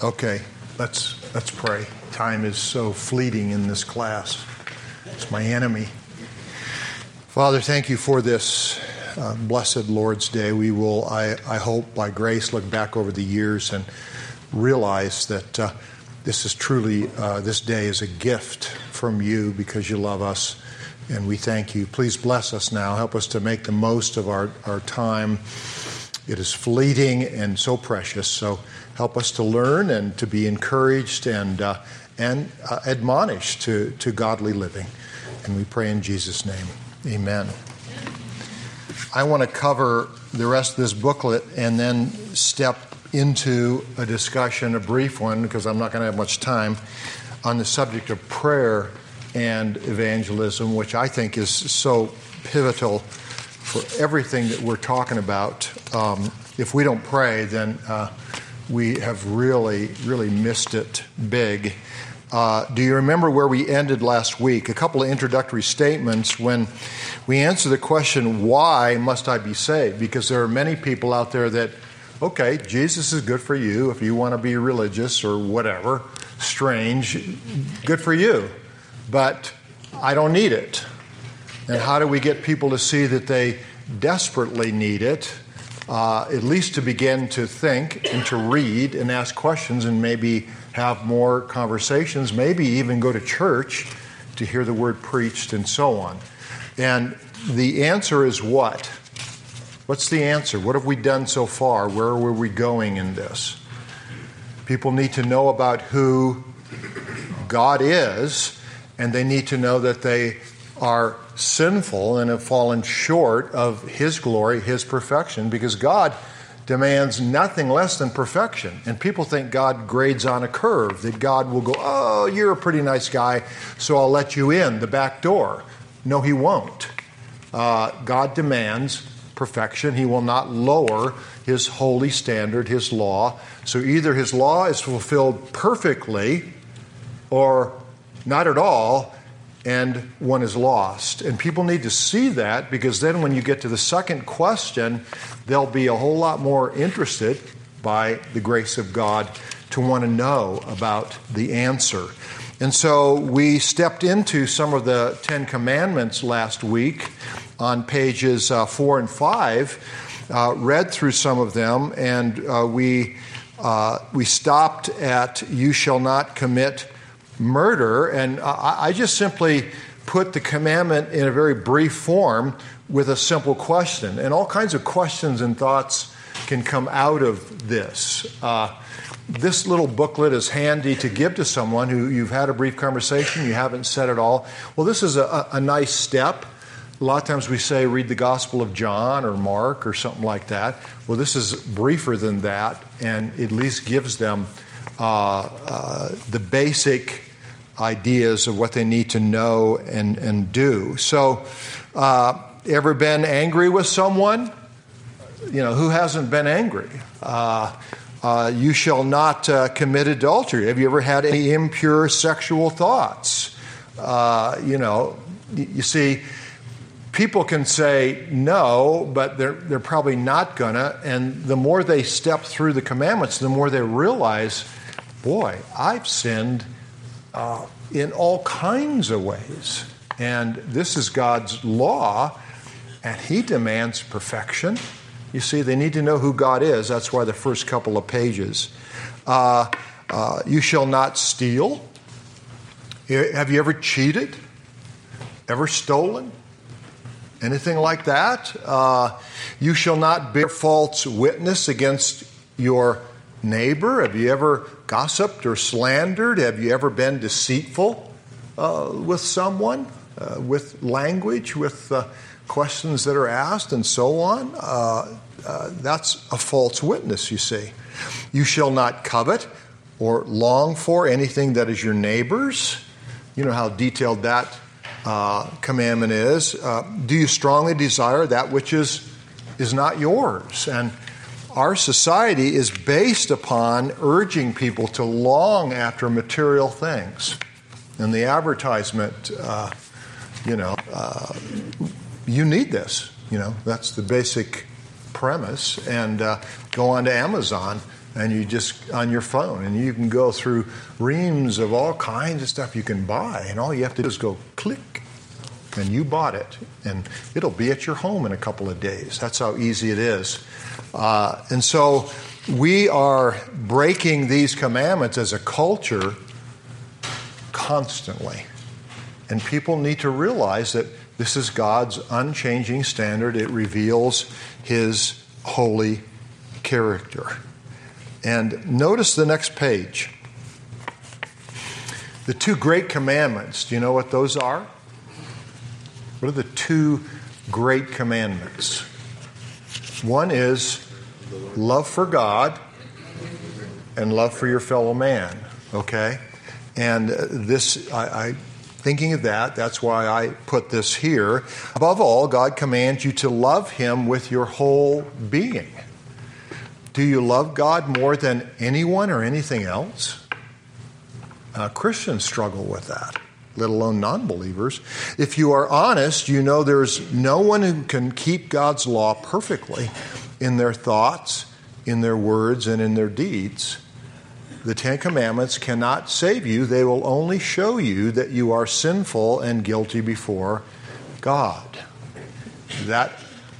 Okay, let's pray. Time is so fleeting in this class. It's my enemy. Father, thank you for this blessed Lord's Day. We will, I hope, by grace, look back over the years and realize that this is truly, this day is a gift from you because you love us, and we thank you. Please bless us now. Help us to make the most of our time. It is fleeting and so precious, so help us to learn and to be encouraged and admonished to godly living. And we pray in Jesus' name. Amen. I want to cover the rest of this booklet and then step into a discussion, a brief one, because I'm not going to have much time, on the subject of prayer and evangelism, which I think is so pivotal for everything that we're talking about. If we don't pray, then we have really missed it big. Do you remember where we ended last week? A couple of introductory statements when we answer the question, why must I be saved? Because there are many people out there that, okay, Jesus is good for you if you want to be religious or whatever, strange, good for you, but I don't need it. And how do we get people to see that they desperately need it? At least to begin to think and to read and ask questions and maybe have more conversations, maybe even go to church to hear the word preached and so on. And the answer is what? What's the answer? What have we done so far? Where were we going in this? People need to know about who God is, and they need to know that they are sinful and have fallen short of His glory, His perfection, because God demands nothing less than perfection. And people think God grades on a curve, that God will go, oh, you're a pretty nice guy, so I'll let you in the back door. No, He won't. God demands perfection. He will not lower His holy standard, His law. So either His law is fulfilled perfectly or not at all, and one is lost. And people need to see that, because then when you get to the second question, they'll be a whole lot more interested by the grace of God to want to know about the answer. And so we stepped into some of the Ten Commandments last week on pages 4 and 5, read through some of them, and we stopped at you shall not commit murder, and I just simply put the commandment in a very brief form with a simple question. And all kinds of questions and thoughts can come out of this. This little booklet is handy to give to someone who you've had a brief conversation, you haven't said it all. Well, this is a nice step. A lot of times we say read the Gospel of John or Mark or something like that. Well, this is briefer than that, and at least gives them the basic ideas of what they need to know and do. So, ever been angry with someone? You know, who hasn't been angry? You shall not commit adultery. Have you ever had any impure sexual thoughts? You see, people can say no, but they're probably not gonna. And the more they step through the commandments, the more they realize, boy, I've sinned in all kinds of ways. And this is God's law, and He demands perfection. You see, they need to know who God is. That's why the first couple of pages. You shall not steal. Have you ever cheated? Ever stolen? Anything like that? You shall not bear false witness against your neighbor. Have you ever gossiped or slandered? Have you ever been deceitful with someone, with language, with questions that are asked and so on? That's a false witness, you see. You shall not covet or long for anything that is your neighbor's. You know how detailed that commandment is. Do you strongly desire that which is not yours? And our society is based upon urging people to long after material things. And the advertisement, you need this. That's the basic premise. And go on to Amazon and you just on your phone, and you can go through reams of all kinds of stuff you can buy, and all you have to do is go click, and you bought it, and it'll be at your home in a couple of days. That's how easy it is. And so we are breaking these commandments as a culture constantly. And people need to realize that this is God's unchanging standard. It reveals His holy character. And notice the next page. The two great commandments, do you know what those are? What are the two great commandments? One is love for God and love for your fellow man, okay? And this, I thinking of that, that's why I put this here. Above all, God commands you to love Him with your whole being. Do you love God more than anyone or anything else? Christians struggle with that, let alone non-believers. If you are honest, you know there's no one who can keep God's law perfectly in their thoughts, in their words, and in their deeds. The Ten Commandments cannot save you. They will only show you that you are sinful and guilty before God. That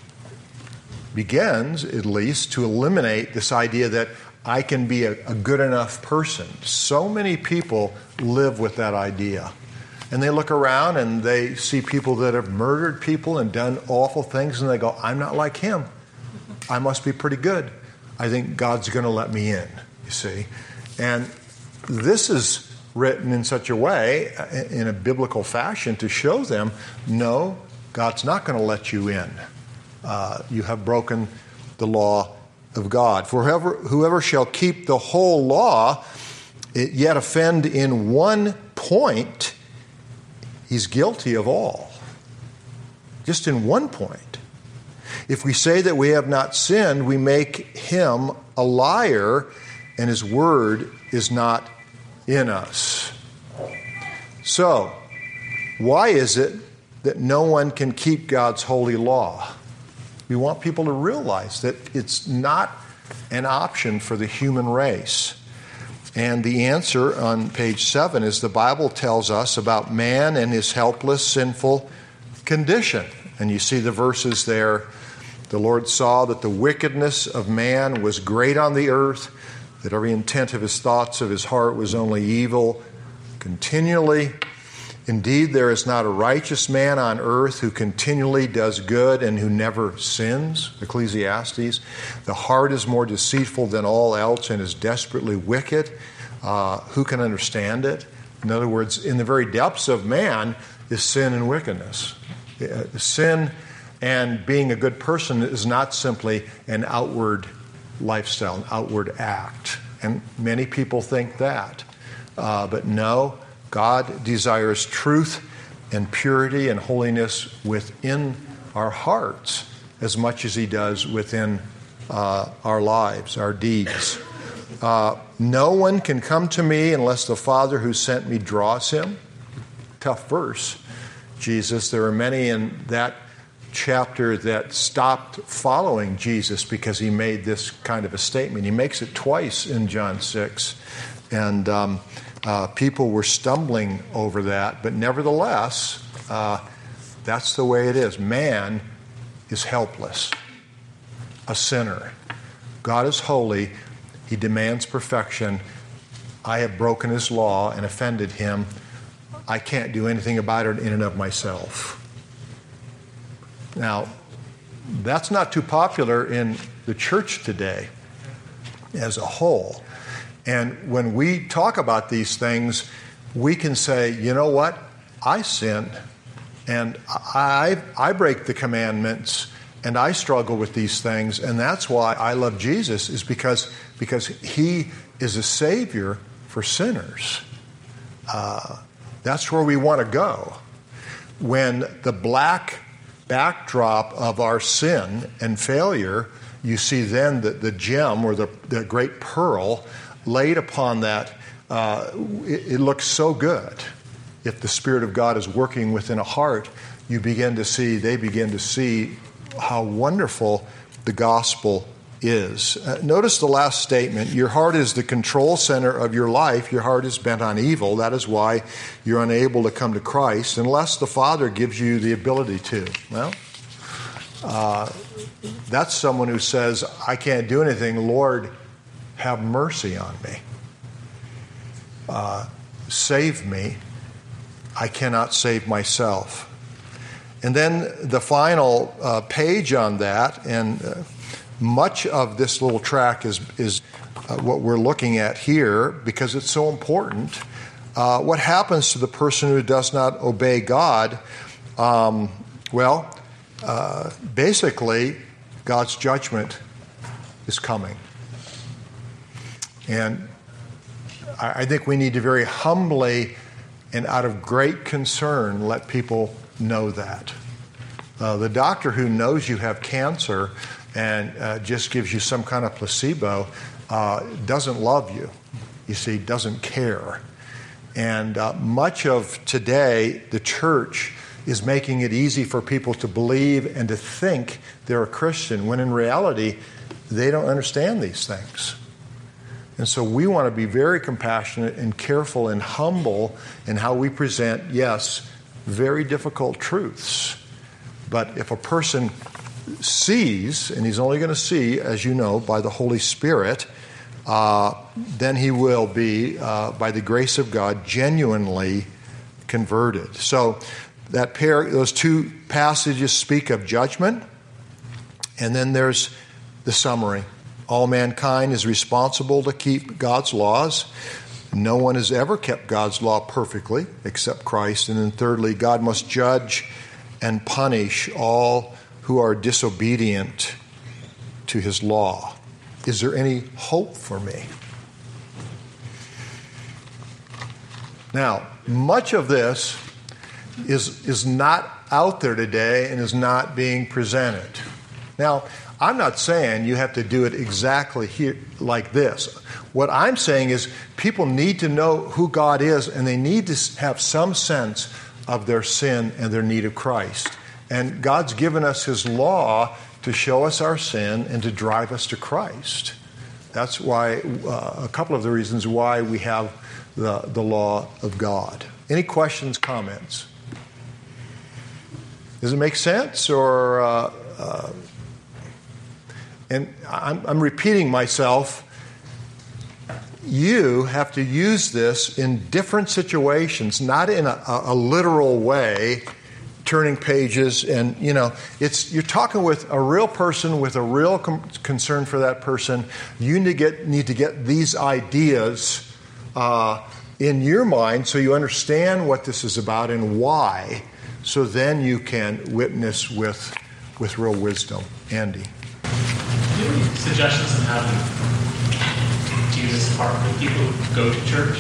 begins, at least, to eliminate this idea that I can be a good enough person. So many people live with that idea. And they look around and they see people that have murdered people and done awful things, and they go, I'm not like him. I must be pretty good. I think God's going to let me in, you see. And this is written in such a way, in a biblical fashion, to show them, no, God's not going to let you in. You have broken the law of God. For whoever shall keep the whole law, yet offend in one point, he's guilty of all. Just in one point. If we say that we have not sinned, we make him a liar, and his word is not in us. So, why is it that no one can keep God's holy law? We want people to realize that it's not an option for the human race. And the answer on page 7 is the Bible tells us about man and his helpless, sinful condition. And you see the verses there. The Lord saw that the wickedness of man was great on the earth, that every intent of his thoughts of his heart was only evil continually. Indeed, there is not a righteous man on earth who continually does good and who never sins. Ecclesiastes. The heart is more deceitful than all else and is desperately wicked. Who can understand it? In other words, in the very depths of man is sin and wickedness. Sin and being a good person is not simply an outward lifestyle, an outward act. And many people think that. But no, God desires truth and purity and holiness within our hearts as much as He does within our lives, our deeds. No one can come to me unless the Father who sent me draws him. Tough verse, Jesus. There are many in that chapter that stopped following Jesus because he made this kind of a statement. He makes it twice in John 6. And people were stumbling over that. But nevertheless, that's the way it is. Man is helpless, a sinner. God is holy. He demands perfection. I have broken His law and offended Him. I can't do anything about it in and of myself. Now, that's not too popular in the church today as a whole. And when we talk about these things, we can say, you know what? I sin, and I break the commandments, and I struggle with these things, and that's why I love Jesus, is because He is a Savior for sinners. That's where we want to go. When the black backdrop of our sin and failure, you see then the gem or the great pearl laid upon that. It looks so good. If the Spirit of God is working within a heart, they begin to see how wonderful the gospel is. Notice the last statement. Your heart is the control center of your life. Your heart is bent on evil. That is why you're unable to come to Christ unless the Father gives you the ability to. Well, that's someone who says, I can't do anything. Lord, have mercy on me. Save me. I cannot save myself. And then the final page on that, and much of this little track is what we're looking at here because it's so important. What happens to the person who does not obey God? Basically, God's judgment is coming. And I think we need to very humbly and out of great concern let people know that. The doctor who knows you have cancer and just gives you some kind of placebo doesn't love you. You see, doesn't care. And much of today, the church is making it easy for people to believe and to think they're a Christian, when in reality, they don't understand these things. And so we want to be very compassionate and careful and humble in how we present, yes, very difficult truths. But if a person sees, and he's only going to see, as you know, by the Holy Spirit, then he will be, by the grace of God, genuinely converted. So those two passages speak of judgment, and then there's the summary. All mankind is responsible to keep God's laws. No one has ever kept God's law perfectly except Christ. And then thirdly, God must judge and punish all who are disobedient to his law. Is there any hope for me? Now, much of this is not out there today and is not being presented. Now, I'm not saying you have to do it exactly here like this. What I'm saying is people need to know who God is, and they need to have some sense of their sin and their need of Christ. And God's given us his law to show us our sin and to drive us to Christ. That's why a couple of the reasons why we have the law of God. Any questions, comments? Does it make sense? Or and I'm repeating myself. You have to use this in different situations, not in a literal way, turning pages. And, you're talking with a real person with a real concern for that person. You need to get these ideas in your mind so you understand what this is about and why. So then you can witness with real wisdom. Andy. Do you have any suggestions on how to do this part when people go to church?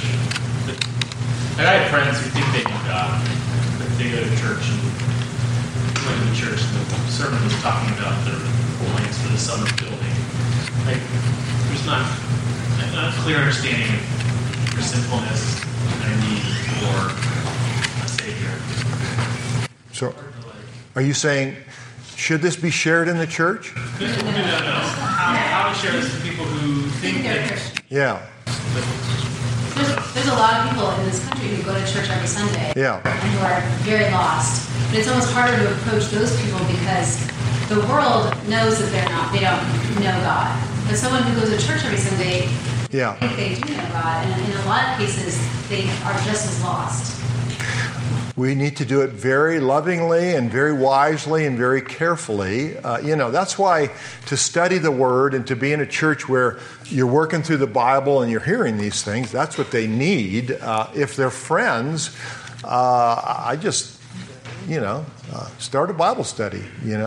I have friends who think they know God, but they go to church and went to the church and the sermon was talking about their plans for the summer building. There's not a clear understanding of their sinfulness and their need for a Savior. So, are you saying, should this be shared in the church? No. How to share this with people who think they're Christian? Yeah. There's a lot of people in this country who go to church every Sunday and who are very lost. But it's almost harder to approach those people because the world knows that they don't know God. But someone who goes to church every Sunday, I think they do know God. And in a lot of cases, they are just as lost. We need to do it very lovingly and very wisely and very carefully. That's why to study the Word and to be in a church where you're working through the Bible and you're hearing these things, that's what they need. If they're friends, I just, start a Bible study.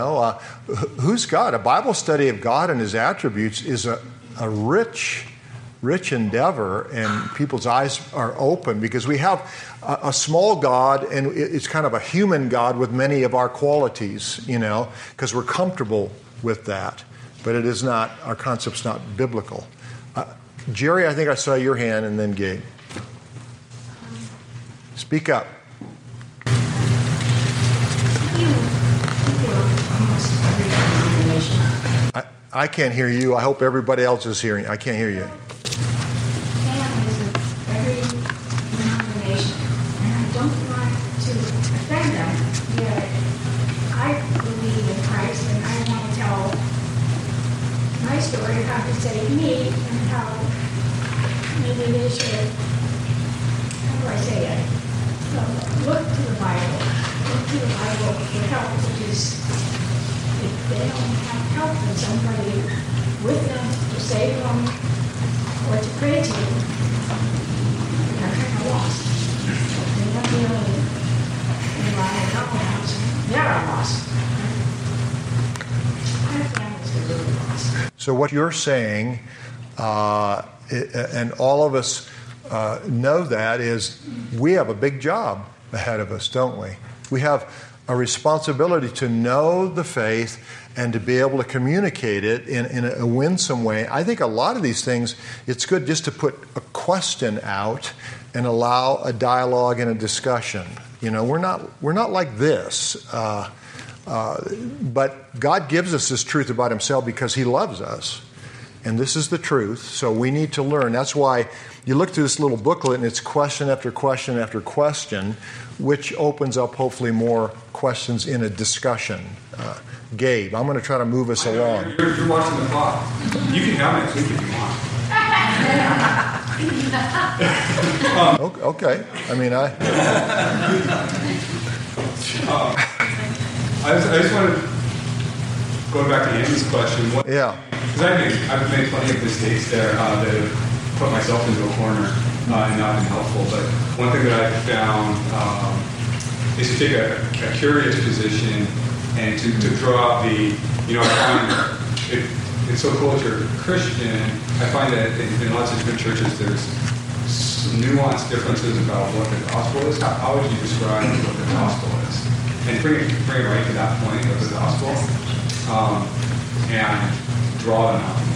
Who's God? A Bible study of God and his attributes is a rich endeavor, and people's eyes are open because we have a small God, and it's kind of a human God with many of our qualities, because we're comfortable with that. But it is not, our concept's not biblical. Jerry, I think I saw your hand, and then Gabe. Speak up. I can't hear you. I hope everybody else is hearing. I can't hear you. Families of every denomination, and I don't want to offend them, yet I believe in Christ, and I want to tell my story of how He saved me and how maybe they should, how do I say it? Look to the Bible. Look to the Bible for help, because if they don't have help from somebody with them to save them or to pray to, they're kind of lost. They're not the only rely on couple house. They're lost. Our families are really lost. So what you're saying, and all of us know that, is we have a big job ahead of us, don't we? We have a responsibility to know the faith and to be able to communicate it in a winsome way. I think a lot of these things, it's good just to put a question out and allow a dialogue and a discussion. You know, we're not like this. But God gives us this truth about Himself because He loves us. And this is the truth, so we need to learn. That's why you look through this little booklet, and it's question after question after question, which opens up hopefully more questions in a discussion. Gabe, I'm going to try to move us along. You're watching the clock. You can come next week if you want. Okay. I mean, I just wanted to go back to Andy's question. Yeah. Because I've made plenty of mistakes there that have put myself into a corner and not been helpful. But one thing that I've found is to take a curious position and to draw out the, I find it's so cool if you're a Christian. I find that in lots of different churches there's some nuanced differences about what the gospel is. How would you describe what the gospel is? And bring it right to that point of the gospel. And draw them out.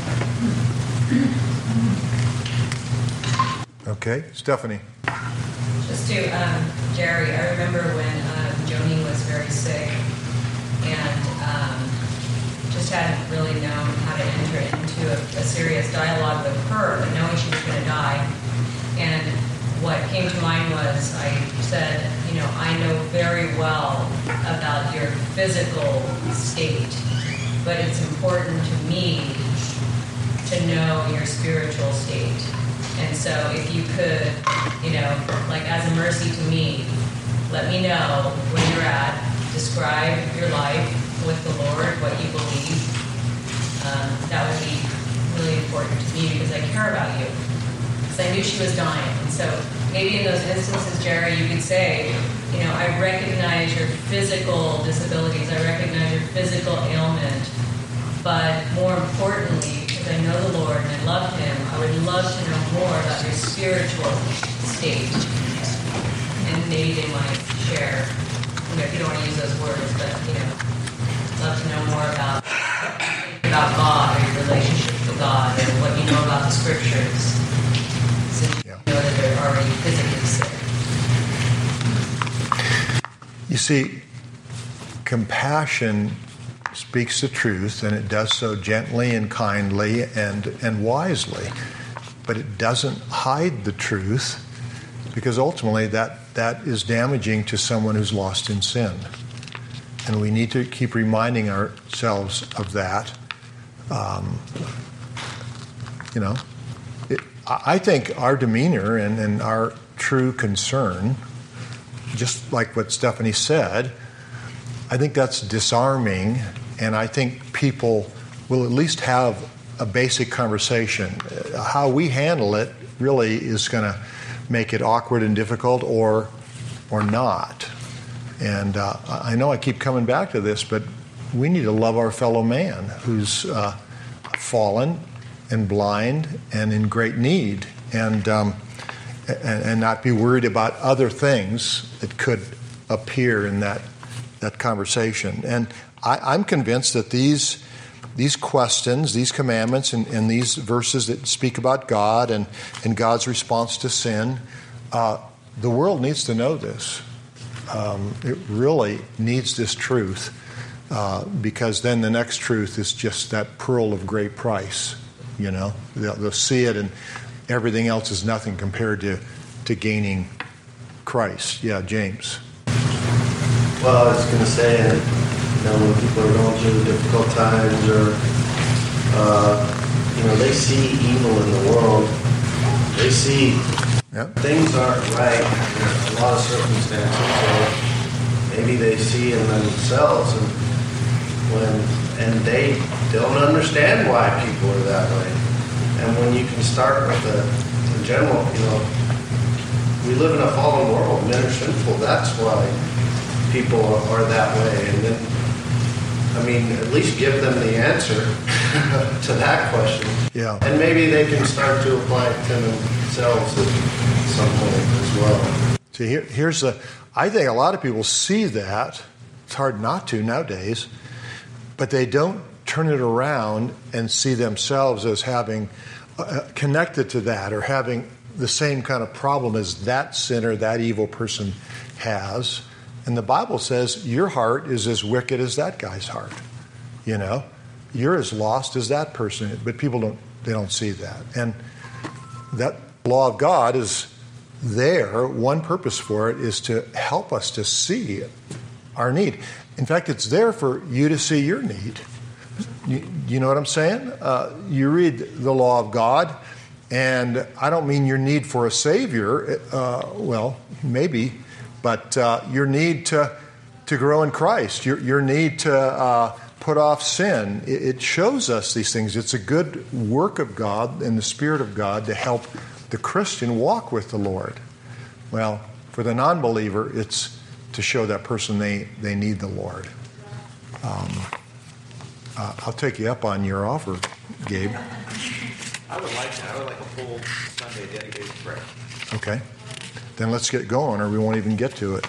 Okay, Stephanie. Just to Jerry, I remember when Joni was very sick and just hadn't really known how to enter into a serious dialogue with her, but knowing she was going to die. And what came to mind was I said, I know very well about your physical state, but it's important to me to know your spiritual state. And so if you could, like as a mercy to me, let me know where you're at, describe your life with the Lord, what you believe. That would be really important to me because I care about you. Because I knew she was dying. And so maybe in those instances, Jerry, you could say, I recognize your physical disabilities, I recognize your physical ailment, but more importantly, because I know the Lord and I love Him, I would love to know more about your spiritual state. And maybe they might share, if you don't want to use those words, but, love to know more about God or your relationship to God and what you know about the Scriptures, since you know that they're already physically sick. You see, compassion speaks the truth, and it does so gently and kindly and wisely. But it doesn't hide the truth, because ultimately that is damaging to someone who's lost in sin. And we need to keep reminding ourselves of that. I think our demeanor and our true concern, just like what Stephanie said, I think that's disarming, and I think people will at least have a basic conversation. How we handle it really is going to make it awkward and difficult or not. And I know I keep coming back to this, but we need to love our fellow man who's fallen and blind and in great need, and not be worried about other things that could appear in that conversation. And I'm convinced that these questions, these commandments, and these verses that speak about God and God's response to sin, the world needs to know this. It really needs this truth, because then the next truth is just that pearl of great price. You know, they'll see it, and everything else is nothing compared to gaining Christ. Yeah, James. Well, I was going to say that, when people are going through difficult times, or they see evil in the world, they see things aren't right in a lot of circumstances, or maybe they see in themselves, and they don't understand why people are that way. And when you can start with the general, we live in a fallen world, men are sinful, that's why people are that way. And then, at least give them the answer to that question. Yeah. And maybe they can start to apply it to themselves at some point as well. See, I think a lot of people see that. It's hard not to nowadays. But they don't turn it around and see themselves as having connected to that, or having the same kind of problem as that sinner, that evil person has. And the Bible says your heart is as wicked as that guy's heart. You're as lost as that person. But people don't see that. And that law of God is there. One purpose for it is to help us to see our need. In fact, it's there for you to see your need. You know what I'm saying? You read the law of God, and I don't mean your need for a Savior. Well, maybe. But your need to grow in Christ, your need to put off sin, it shows us these things. It's a good work of God and the Spirit of God to help the Christian walk with the Lord. Well, for the non-believer, it's to show that person they need the Lord. I'll take you up on your offer, Gabe. I would like that. I would like a full Sunday dedicated to prayer. Okay. Then let's get going, or we won't even get to it.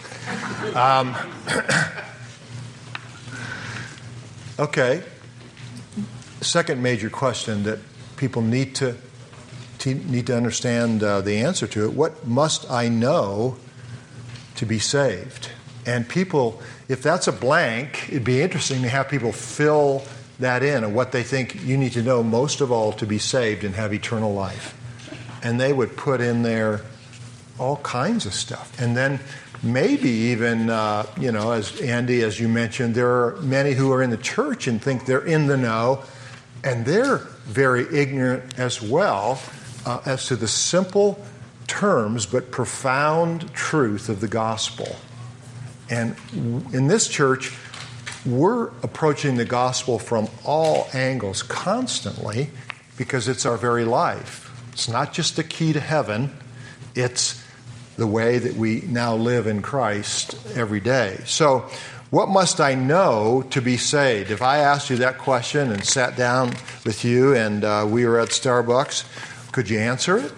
Okay. Second major question that people need to understand the answer to it. What must I know to be saved? And people, if that's a blank, it'd be interesting to have people fill that in, of what they think you need to know most of all to be saved and have eternal life. And they would put in there all kinds of stuff. And then maybe even, as Andy, as you mentioned, there are many who are in the church and think they're in the know, and they're very ignorant as well as to the simple terms but profound truth of the gospel. And in this church, we're approaching the gospel from all angles constantly, because it's our very life. It's not just the key to heaven, it's the way that we now live in Christ every day. So, what must I know to be saved? If I asked you that question and sat down with you and we were at Starbucks, could you answer it?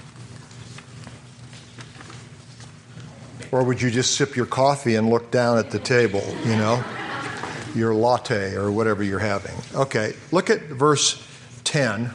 Or would you just sip your coffee and look down at the table, your latte or whatever you're having? Okay, look at verse 10.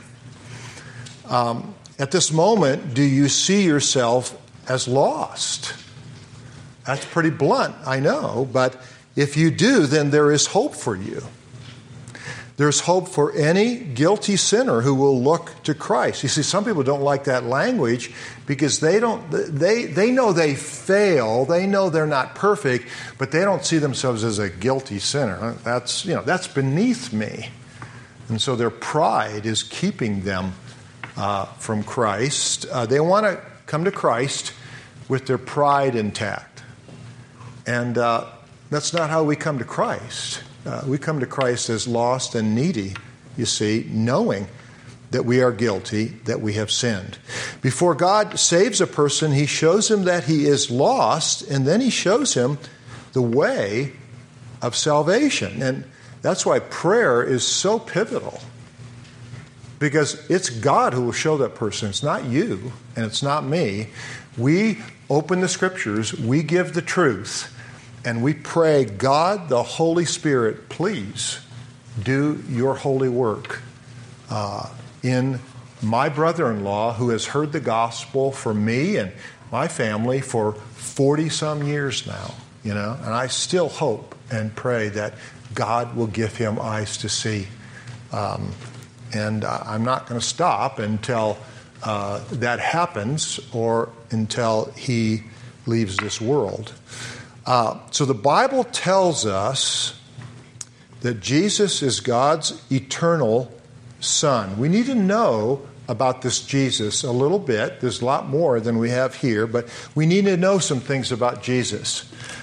At this moment, do you see yourself as lost? That's pretty blunt, I know, but if you do, then there is hope for you. There's hope for any guilty sinner who will look to Christ. You see, some people don't like that language because they know they fail, they know they're not perfect, but they don't see themselves as a guilty sinner. That's beneath me. And so their pride is keeping them from Christ. They want to come to Christ with their pride intact. And that's not how we come to Christ. We come to Christ as lost and needy, you see, knowing that we are guilty, that we have sinned. Before God saves a person, he shows him that he is lost, and then he shows him the way of salvation. And that's why prayer is so pivotal, because it's God who will show that person. It's not you, and it's not me. We open the Scriptures, we give the truth, and we pray, God, the Holy Spirit, please do your holy work in my brother-in-law who has heard the gospel from me and my family for 40-some years now, and I still hope and pray that God will give him eyes to see. And I'm not going to stop until that happens or until he leaves this world. So the Bible tells us that Jesus is God's eternal Son. We need to know about this Jesus a little bit. There's a lot more than we have here, but we need to know some things about Jesus.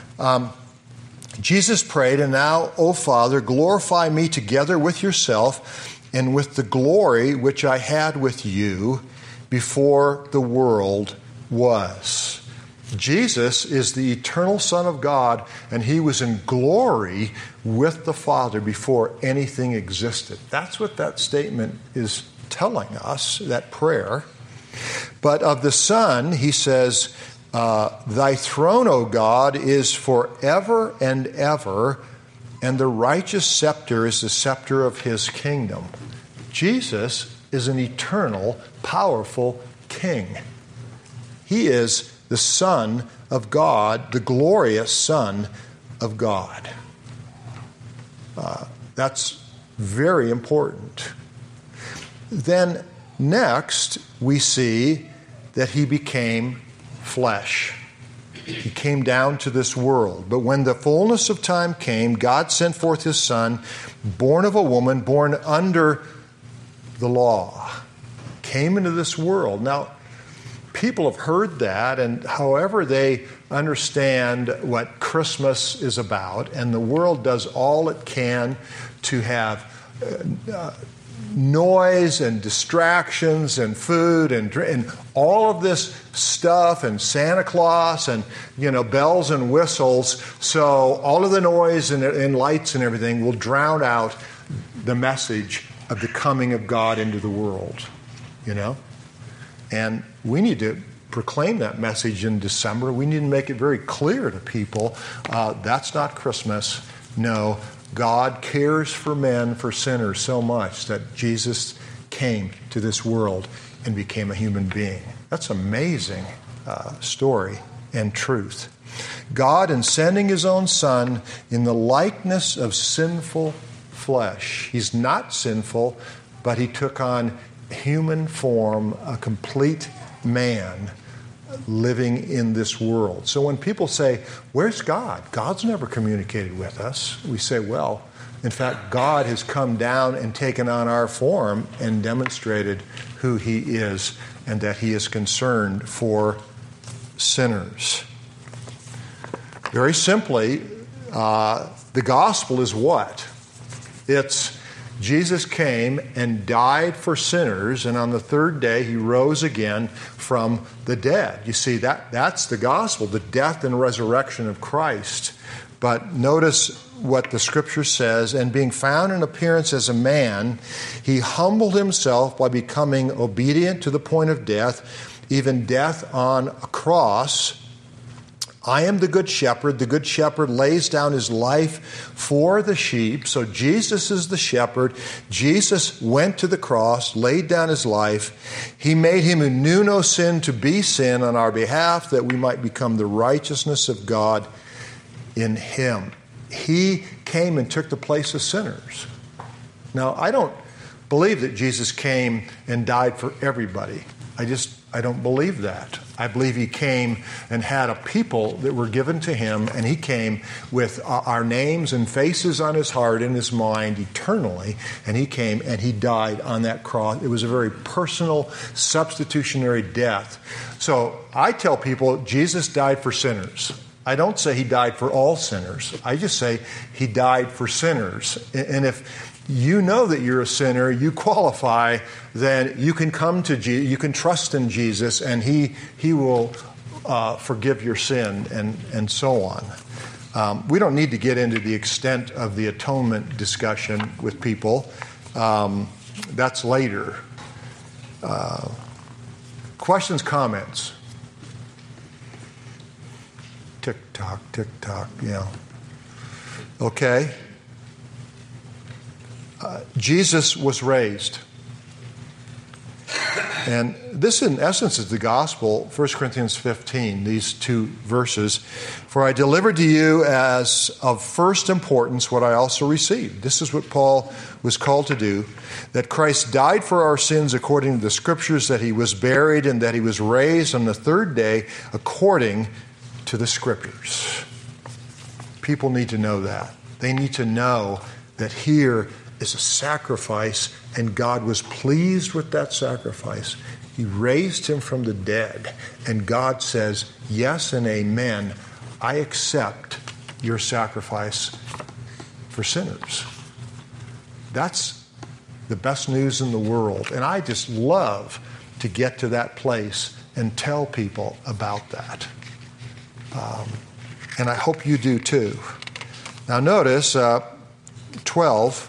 Jesus prayed, "And now, O Father, glorify me together with yourself and with the glory which I had with you before the world was." Jesus is the eternal Son of God, and he was in glory with the Father before anything existed. That's what that statement is telling us, that prayer. But of the Son, he says, "Thy throne, O God, is forever and ever, and the righteous scepter is the scepter of his kingdom." Jesus is an eternal, powerful king. He is the Son of God, the glorious Son of God. That's very important. Then next, we see that he became flesh. He came down to this world. But when the fullness of time came, God sent forth his Son, born of a woman, born under the law, came into this world. Now, people have heard that, and however they understand what Christmas is about, and the world does all it can to have noise and distractions and food and all of this stuff and Santa Claus and bells and whistles, so all of the noise and lights and everything will drown out the message of the coming of God into the world, and we need to proclaim that message in December. We need to make it very clear to people, that's not Christmas. No, God cares for men, for sinners, so much that Jesus came to this world and became a human being. That's an amazing story and truth. God, in sending his own Son in the likeness of sinful flesh, he's not sinful, but he took on human form, a complete man living in this world. So when people say, "Where's God?" God's never communicated with us. We say, well, in fact, God has come down and taken on our form and demonstrated who he is and that he is concerned for sinners. Very simply, the gospel is what? It's Jesus came and died for sinners, and on the third day he rose again from the dead. You see, that's the gospel, the death and resurrection of Christ. But notice what the scripture says, "And being found in appearance as a man, he humbled himself by becoming obedient to the point of death, even death on a cross. I am the good shepherd. The good shepherd lays down his life for the sheep." So Jesus is the shepherd. Jesus went to the cross, laid down his life. He made him who knew no sin to be sin on our behalf, that we might become the righteousness of God in him. He came and took the place of sinners. Now, I don't believe that Jesus came and died for everybody. I don't believe that. I believe he came and had a people that were given to him, and he came with our names and faces on his heart and his mind eternally, and he came and he died on that cross. It was a very personal, substitutionary death. So I tell people Jesus died for sinners. I don't say he died for all sinners. I just say he died for sinners. And if you know that you're a sinner, you qualify, then you can come to Jesus, you can trust in Jesus, and he will forgive your sin and so on. We don't need to get into the extent of the atonement discussion with people. That's later. Questions, comments? Tick-tock, tick-tock, Okay. Jesus was raised. And this, in essence, is the gospel, 1 Corinthians 15, these two verses. For I delivered to you as of first importance what I also received. This is what Paul was called to do, that Christ died for our sins according to the Scriptures, that he was buried, and that he was raised on the third day according to the Scriptures. People need to know that. They need to know that here is a sacrifice, and God was pleased with that sacrifice. He raised him from the dead, and God says, yes and amen, I accept your sacrifice for sinners. That's the best news in the world, and I just love to get to that place and tell people about that. And I hope you do too. Now notice 12,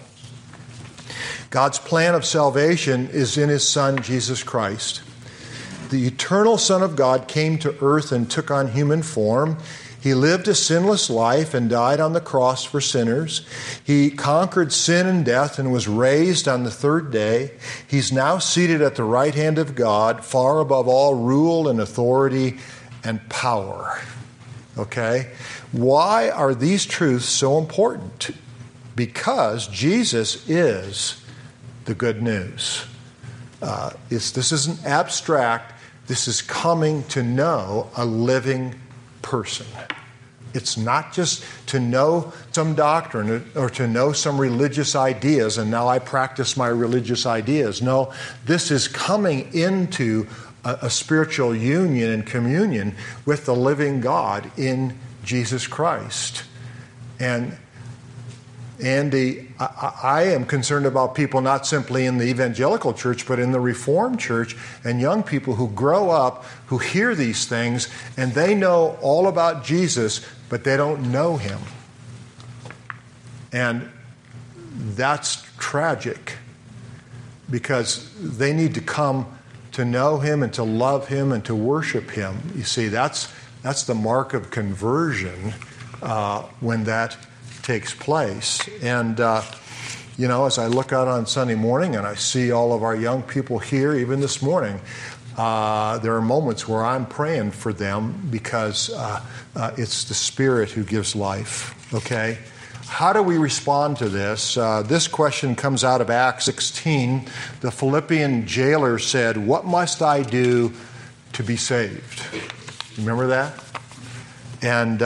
God's plan of salvation is in his Son, Jesus Christ. The eternal Son of God came to earth and took on human form. He lived a sinless life and died on the cross for sinners. He conquered sin and death and was raised on the third day. He's now seated at the right hand of God, far above all rule and authority and power. Okay? Why are these truths so important? Because Jesus is the good news. This isn't abstract. This is coming to know a living person. It's not just to know some doctrine or to know some religious ideas, and now I practice my religious ideas. No, this is coming into a spiritual union and communion with the living God in Jesus Christ. And Andy, I am concerned about people not simply in the evangelical church, but in the Reformed church, and young people who grow up, who hear these things, and they know all about Jesus, but they don't know him. And that's tragic, because they need to come to know him and to love him and to worship him. You see, that's the mark of conversion when that takes place. And, as I look out on Sunday morning and I see all of our young people here, even this morning, there are moments where I'm praying for them because it's the Spirit who gives life, okay? How do we respond to this? This question comes out of Acts 16. The Philippian jailer said, "What must I do to be saved?" Remember that? And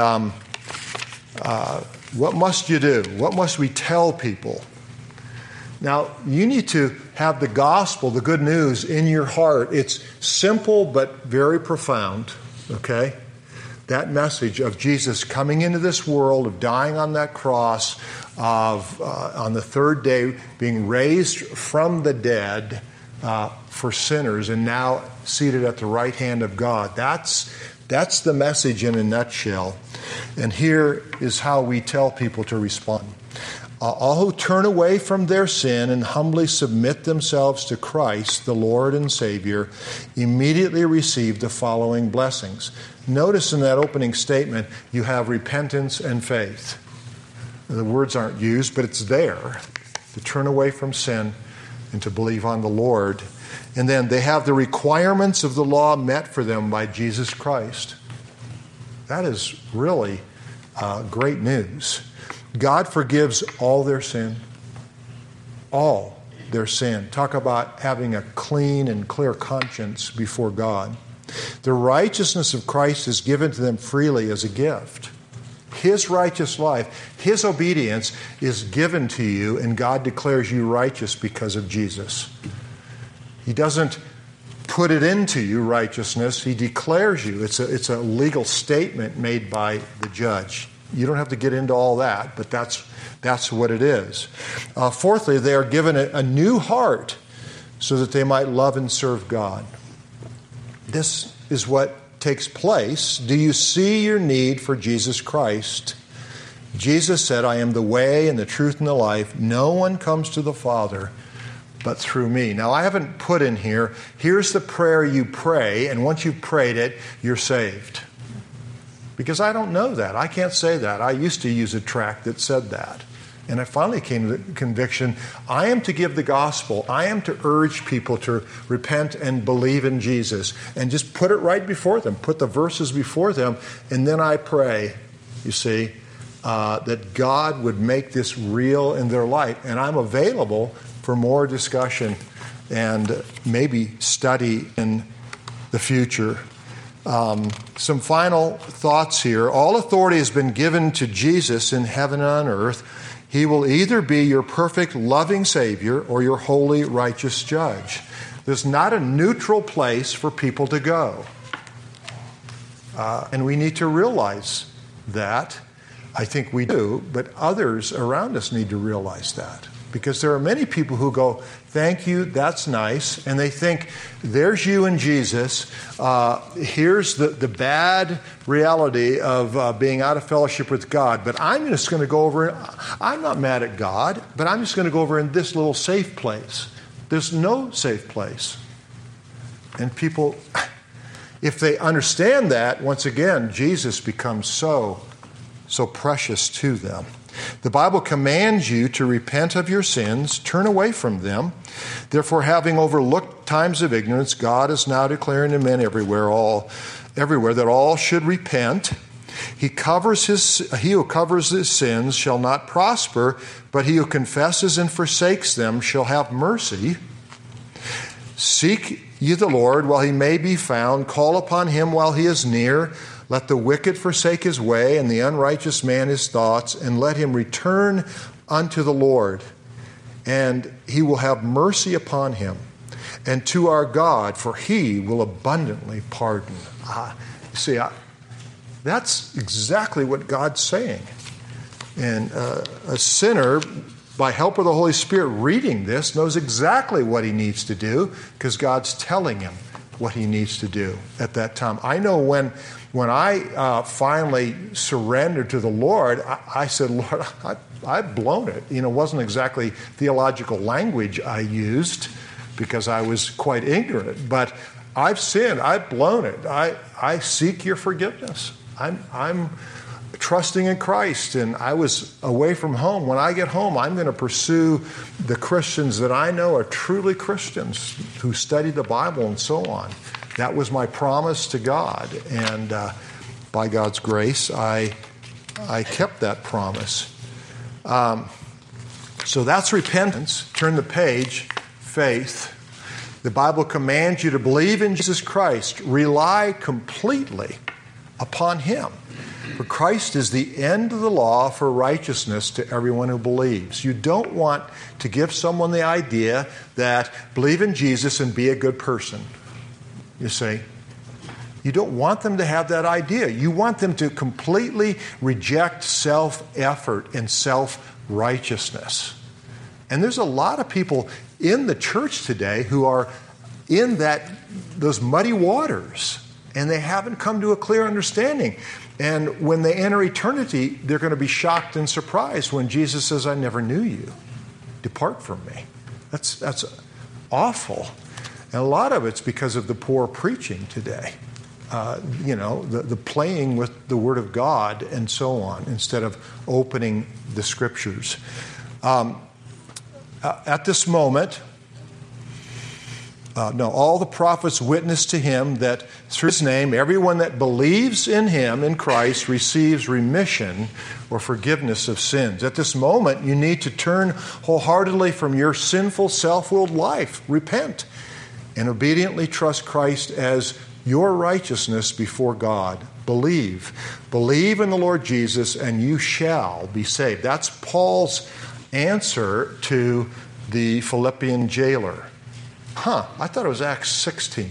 what must you do? What must we tell people? Now, you need to have the gospel, the good news, in your heart. It's simple but very profound, okay? That message of Jesus coming into this world, of dying on that cross, of on the third day being raised from the dead for sinners, and now seated at the right hand of God. That's the message in a nutshell. And here is how we tell people to respond. All who turn away from their sin and humbly submit themselves to Christ, the Lord and Savior, immediately receive the following blessings. Notice in that opening statement, you have repentance and faith. The words aren't used, but it's there. To turn away from sin and to believe on the Lord. And then they have the requirements of the law met for them by Jesus Christ. That is really great news. God forgives all their sin. All their sin. Talk about having a clean and clear conscience before God. The righteousness of Christ is given to them freely as a gift. His righteous life, his obedience is given to you, and God declares you righteous because of Jesus. He doesn't put it into you, righteousness. He declares you. It's a legal statement made by the judge. You don't have to get into all that, but that's what it is. Fourthly, they are given a new heart so that they might love and serve God. This is what takes place. Do you see your need for Jesus Christ? Jesus said, "I am the way and the truth and the life. No one comes to the Father but through me." Now, I haven't put in here, here's the prayer you pray, and once you've prayed it, you're saved. Because I don't know that. I can't say that. I used to use a tract that said that. And I finally came to the conviction, I am to give the gospel. I am to urge people to repent and believe in Jesus. And just put it right before them. Put the verses before them. And then I pray, you see, that God would make this real in their life. And I'm available for more discussion and maybe study in the future. Some final thoughts here. All authority has been given to Jesus in heaven and on earth. He will either be your perfect, loving Savior or your holy, righteous judge. There's not a neutral place for people to go. And we need to realize that. I think we do, but others around us need to realize that. Because there are many people who go, thank you, that's nice. And they think, there's you and Jesus. Here's the bad reality of being out of fellowship with God. But I'm just going to go over, I'm not mad at God, but I'm just going to go over in this little safe place. There's no safe place. And people, if they understand that, once again, Jesus becomes so precious to them. The Bible commands you to repent of your sins, turn away from them. Therefore, having overlooked times of ignorance, God is now declaring to men everywhere that all should repent. He who covers his sins shall not prosper, but he who confesses and forsakes them shall have mercy. Seek ye the Lord while he may be found. Call upon him while he is near. Let the wicked forsake his way, and the unrighteous man his thoughts, and let him return unto the Lord, and he will have mercy upon him, and to our God, for he will abundantly pardon. That's exactly what God's saying. And a sinner, by help of the Holy Spirit reading this, knows exactly what he needs to do, because God's telling him what he needs to do at that time. I know when I finally surrendered to the Lord, I said, Lord, I've blown it. It wasn't exactly theological language I used because I was quite ignorant, but I've sinned. I've blown it. I seek your forgiveness. I'm trusting in Christ, and I was away from home. When I get home, I'm going to pursue the Christians that I know are truly Christians who study the Bible and so on. That was my promise to God, and by God's grace, I kept that promise. So that's repentance. Turn the page. Faith. The Bible commands you to believe in Jesus Christ. Rely completely upon Him. For Christ is the end of the law for righteousness to everyone who believes. You don't want to give someone the idea that believe in Jesus and be a good person. You see? You don't want them to have that idea. You want them to completely reject self-effort and self-righteousness. And there's a lot of people in the church today who are in those muddy waters, and they haven't come to a clear understanding. And when they enter eternity, they're going to be shocked and surprised when Jesus says, I never knew you. Depart from me. That's awful. And a lot of it's because of the poor preaching today. The playing with the Word of God and so on, instead of opening the Scriptures. At this moment, all the prophets witness to him that through his name, everyone that believes in him, in Christ, receives remission or forgiveness of sins. At this moment, you need to turn wholeheartedly from your sinful, self-willed life. Repent and obediently trust Christ as your righteousness before God. Believe in the Lord Jesus, and you shall be saved. That's Paul's answer to the Philippian jailer. I thought it was Acts 16.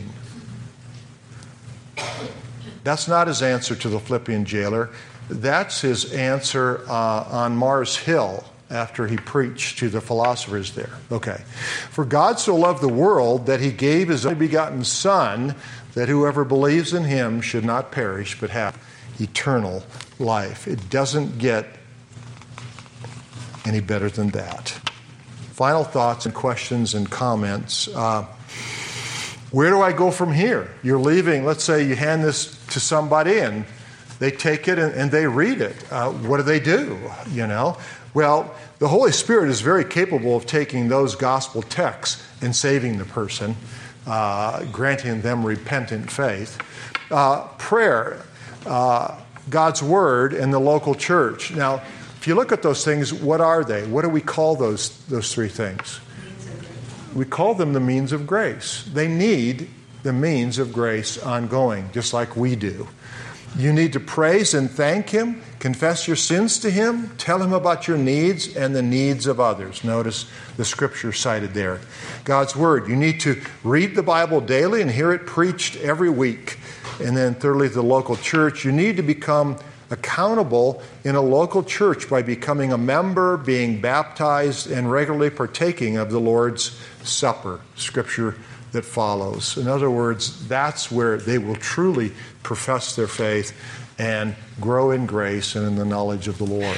That's not his answer to the Philippian jailer. That's his answer on Mars Hill after he preached to the philosophers there. Okay. For God so loved the world that he gave his only begotten Son, that whoever believes in him should not perish but have eternal life. It doesn't get any better than that. Final thoughts and questions and comments. Where do I go from here? You're leaving, let's say you hand this to somebody, and They take it and they read it. What do they do? Well, the Holy Spirit is very capable of taking those gospel texts and saving the person, granting them repentant faith. Prayer, God's Word, and the local church. Now, if you look at those things, what are they? What do we call those three things? We call them the means of grace. They need the means of grace ongoing, just like we do. You need to praise and thank Him, confess your sins to Him, tell Him about your needs and the needs of others. Notice the scripture cited there. God's Word. You need to read the Bible daily and hear it preached every week. And then thirdly, the local church. You need to become accountable in a local church by becoming a member, being baptized, and regularly partaking of the Lord's Supper, scripture that follows. In other words, that's where they will truly profess their faith and grow in grace and in the knowledge of the Lord.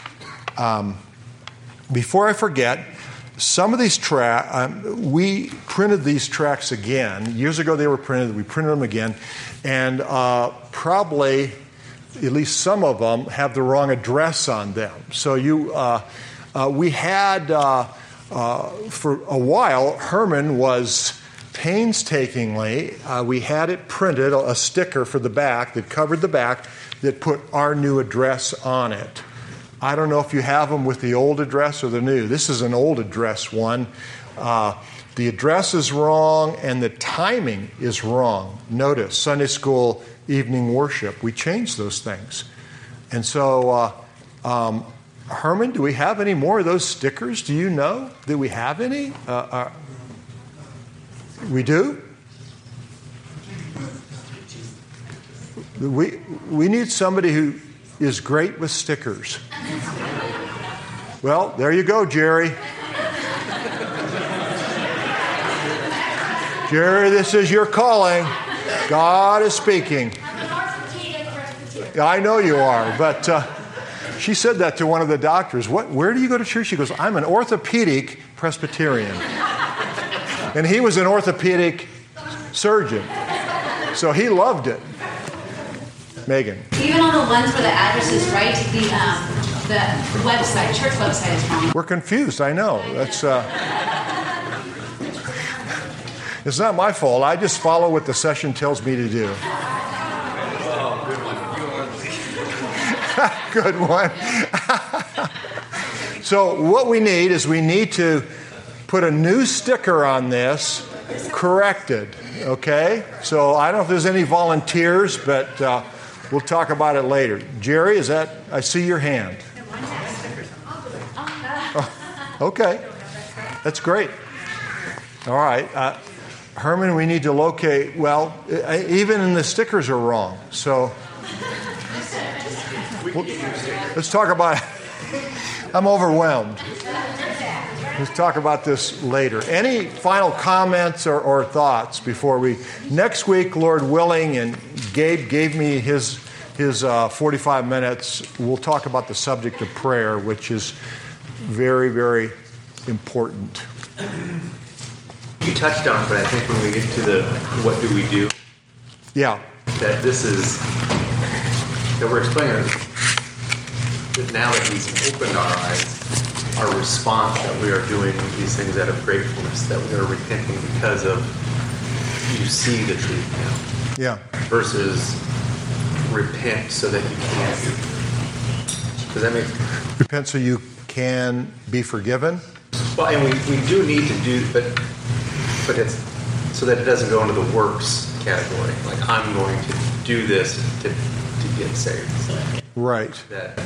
Before I forget, some of these we printed these tracts again. Years ago they were printed. We printed them again. And probably at least some of them have the wrong address on them. So we had, for a while, Herman was painstakingly, we had it printed, a sticker for the back that covered the back that put our new address on it. I don't know if you have them with the old address or the new. This is an old address one. The address is wrong and the timing is wrong. Notice, Sunday school evening worship. We changed those things. And so, Herman, do we have any more of those stickers? Do you know? Do we have any? We do? We need somebody who is great with stickers. Well, there you go, Jerry. Jerry, this is your calling. God is speaking. I know you are, but she said that to one of the doctors. Where do you go to church? She goes, I'm an orthopedic Presbyterian. And he was an orthopedic surgeon. So he loved it. Megan. Even on the ones where the address is right, the website, church website is wrong. We're confused, I know. That's it's not my fault. I just follow what the session tells me to do. Good one. So what we need is we need to put a new sticker on this, corrected, okay? So I don't know if there's any volunteers, but we'll talk about it later. Jerry, I see your hand. Oh, okay. That's great. All right. Herman, we need to locate, even in the stickers are wrong. So let's talk about it. I'm overwhelmed. Let's talk about this later. Any final comments or thoughts before next week, Lord willing, and Gabe gave me his 45 minutes, we'll talk about the subject of prayer, which is very, very important. You touched on it, but I think when we get to the what do we do? Yeah. That we're explaining that now that He's opened our eyes, our response that we are doing these things out of gratefulness, that we are repenting because of you see the truth now. Yeah. Versus repent so that you can. Does that make sense? Repent so you can be forgiven? Well, and we do need to do, but it's so that it doesn't go into the works category. Like, I'm going to do this to get saved. Right. That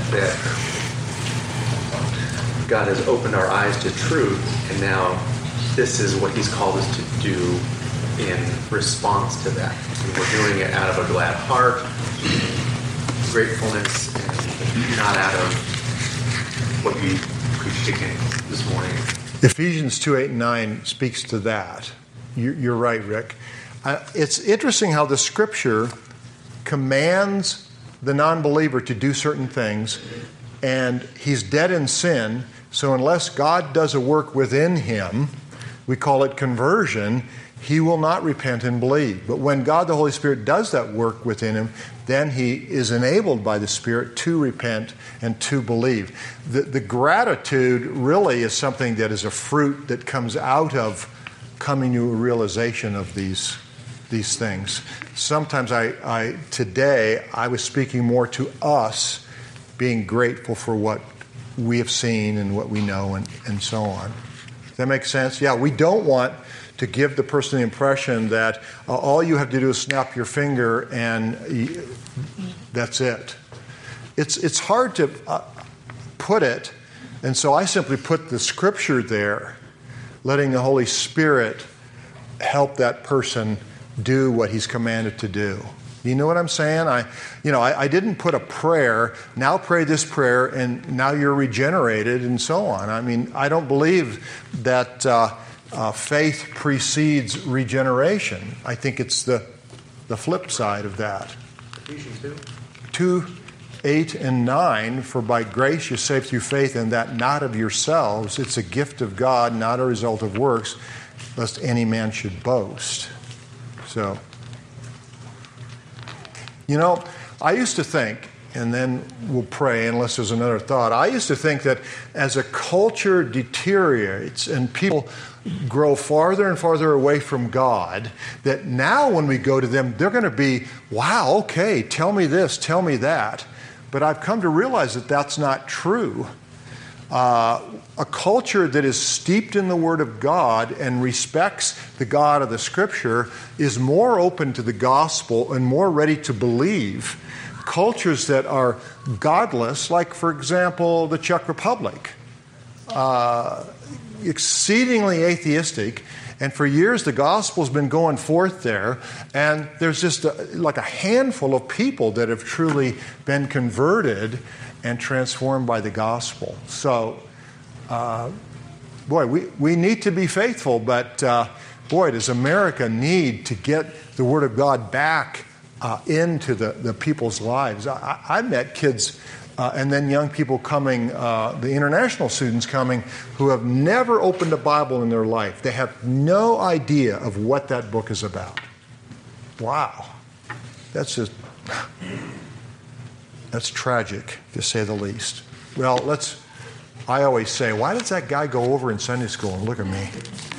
God has opened our eyes to truth, and now this is what He's called us to do in response to that. And we're doing it out of a glad heart, gratefulness, and not out of what we preached again this morning. Ephesians 2:8-9 speaks to that. You're right, Rick. It's interesting how the Scripture commands the non-believer to do certain things, and he's dead in sin, so unless God does a work within him, we call it conversion, he will not repent and believe. But when God the Holy Spirit does that work within him, then he is enabled by the Spirit to repent and to believe. The gratitude really is something that is a fruit that comes out of coming to a realization of these things. Sometimes today I was speaking more to us being grateful for what we have seen and what we know and so on. Does that make sense? Yeah, we don't want to give the person the impression that all you have to do is snap your finger and that's it. It's hard to put it, and so I simply put the Scripture there, letting the Holy Spirit help that person do what he's commanded to do. You know what I'm saying? I didn't put a prayer, now pray this prayer, and now you're regenerated, and so on. I mean, I don't believe that faith precedes regeneration. I think it's the flip side of that. Ephesians 2:8 and 9, for by grace you're saved through faith, and that not of yourselves. It's a gift of God, not a result of works, lest any man should boast. So, I used to think, and then we'll pray unless there's another thought. I used to think that as a culture deteriorates and people grow farther and farther away from God, that now when we go to them, they're going to be, wow, okay, tell me this, tell me that. But I've come to realize that that's not true. A culture that is steeped in the Word of God and respects the God of the Scripture is more open to the gospel and more ready to believe. Cultures that are godless, like, for example, the Czech Republic, exceedingly atheistic, and for years the gospel's been going forth there, and there's just like a handful of people that have truly been converted and transformed by the gospel. So, we need to be faithful, but does America need to get the Word of God back into the people's lives. I met kids and then young people coming, the international students coming, who have never opened a Bible in their life. They have no idea of what that book is about. Wow. That's tragic, to say the least. Well, I always say, why does that guy go over in Sunday school and look at me?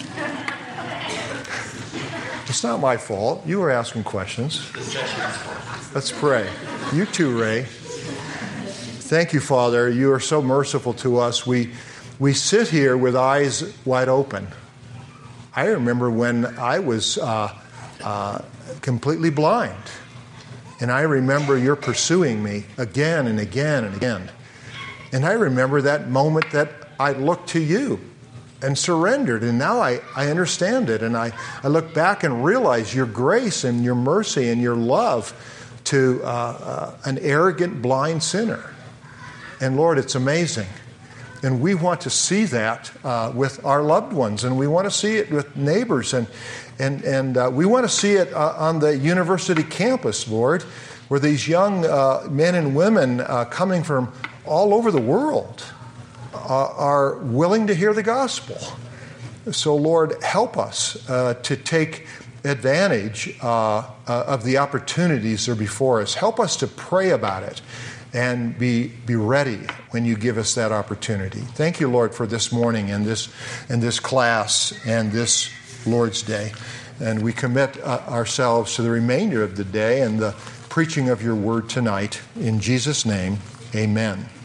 It's not my fault. You were asking questions. Let's pray. You too, Ray. Thank you, Father. You are so merciful to us. We sit here with eyes wide open. I remember when I was completely blind. And I remember you're pursuing me again and again and again. And I remember that moment that I looked to you and surrendered. And now I understand it. And I look back and realize your grace and your mercy and your love to an arrogant, blind sinner. And Lord, it's amazing. And we want to see that with our loved ones. And we want to see it with neighbors. And we want to see it on the university campus, Lord, where these young men and women coming from all over the world are willing to hear the gospel. So, Lord, help us to take advantage of the opportunities that are before us. Help us to pray about it and be ready when you give us that opportunity. Thank you, Lord, for this morning and this class and this Lord's Day. And we commit ourselves to the remainder of the day and the preaching of your word tonight. In Jesus' name, amen.